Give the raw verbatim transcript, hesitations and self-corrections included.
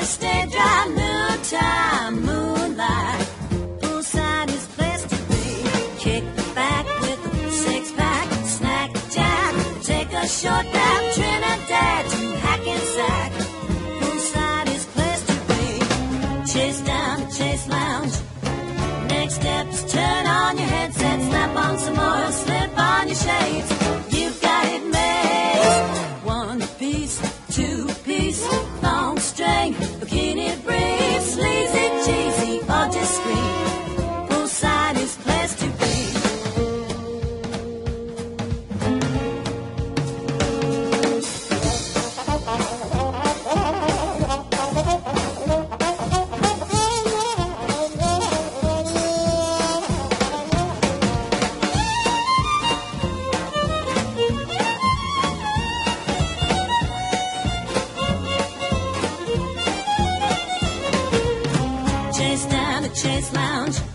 stay dry, noontime moonlight. Poolside is place to be. Kick back with a six-pack, snack jack. Take a short nap, Trinidad to Hackensack. Poolside is place to be. Chase down the Chase Lounge. Next step is turn on your headset, slap on some more, slip on your shades. You've got it made. One piece, two piece, long string, bikini brief, sleazy, cheesy, or discreet. Poolside is place to be. Chase down the Chase Lounge.